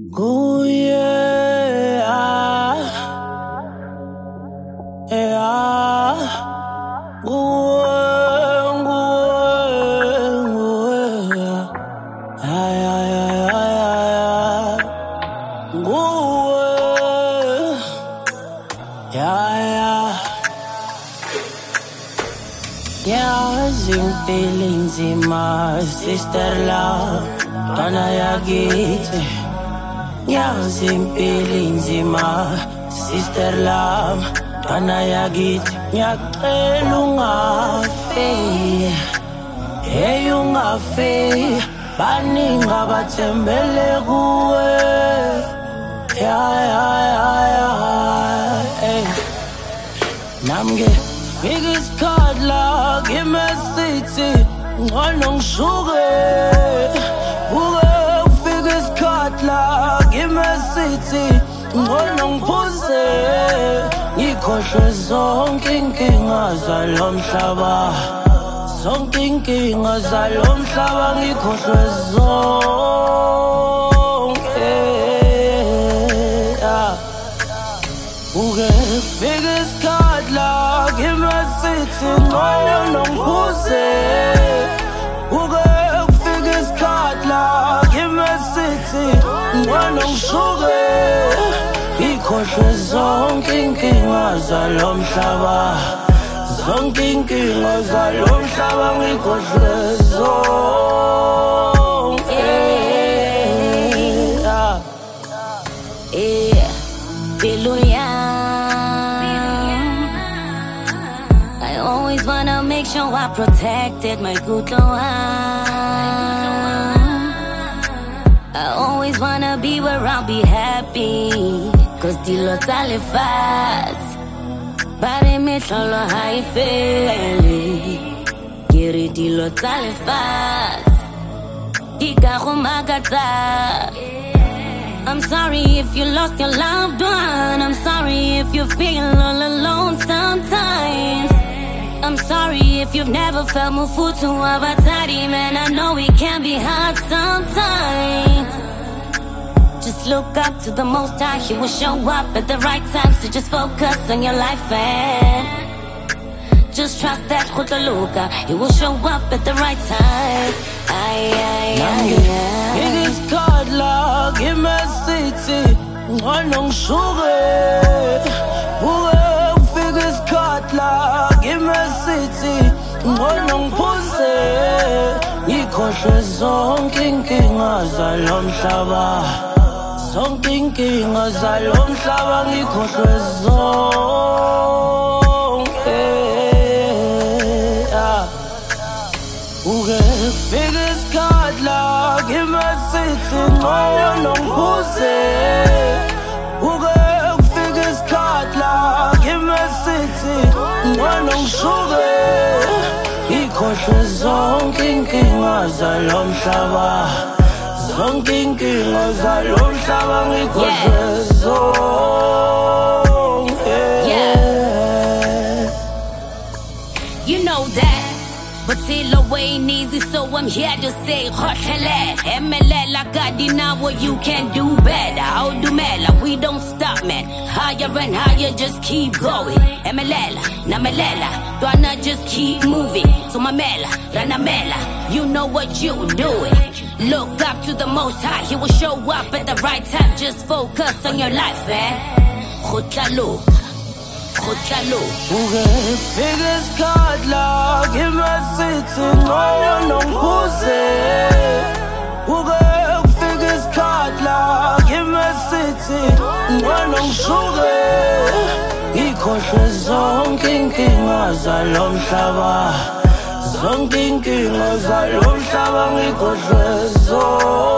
Kuye, feelings in my sister love, Kana Yagite. Nyazim feelings in my sister love, Kana Yagite. Nyakelunga fe, eyunga fe, baninga batembele kuwe. Namge figures card la, give me city, ngon sugar. Figures card la, give me city, ngon pussy. Ngikhohlwe zonke inkinga zalomhlaba, zonke inkinga zalomhlaba ngikhohlwe zonke. Figures card la, give me city, ngon pussy. Figures card la, give me city, ngon sugar. Ngikhohlwe zonke inkinga zalomhlaba, zonke inkinga zalomhlaba ngikhohlwe zonke. I always wanna make sure I protected my good one. I always wanna be where I'll be happy, cause dilo tale fast. Bare me cholo high feli, kiri dilo tale fast. Ika kumakata. I'm sorry if you lost your loved one. I'm sorry if you feel all alone sometimes. I'm sorry if you've never felt mufutu abatari. Man, I know it can be hard sometimes. Just look up to the Most High. He will show up at the right time. So just focus on your life and just trust that Khutaluka. He will show up at the right time. Figures card la, give me city, ngon sugar. Figures card la, give me city, ngon pussy. Ngikhohlwe zonke inkinga zalomhlaba, zonke inkinga zalomhlaba ngikhohlwe zonke. Figures card la, give me city, ngon pussy. Figures card la, give me city, ngon sugar. Ngikhohlwe zonke inkinga zalomhlaba, zonke inkinga zalomhlaba ngikhohlwe zonke. You know that. But till away easy, so I'm here to say Khotlele, MLL, God, now what you can do better. How do Mela? We don't stop, man. Higher and higher, just keep going. MLL, Namelela, Dwana, just keep moving. So Mamela, Ranamela, you know what you doing. Look up to the Most High, He will show up at the right time. Just focus on your life, man. Khotlalo. Figures card la, give me city, ngon pussy. Figures card la, give me city, ngon sugar. Ngikhohlwe zonke inkinga zalomhlaba, zonke inkinga zalomhlaba ngikhohlwe zonke.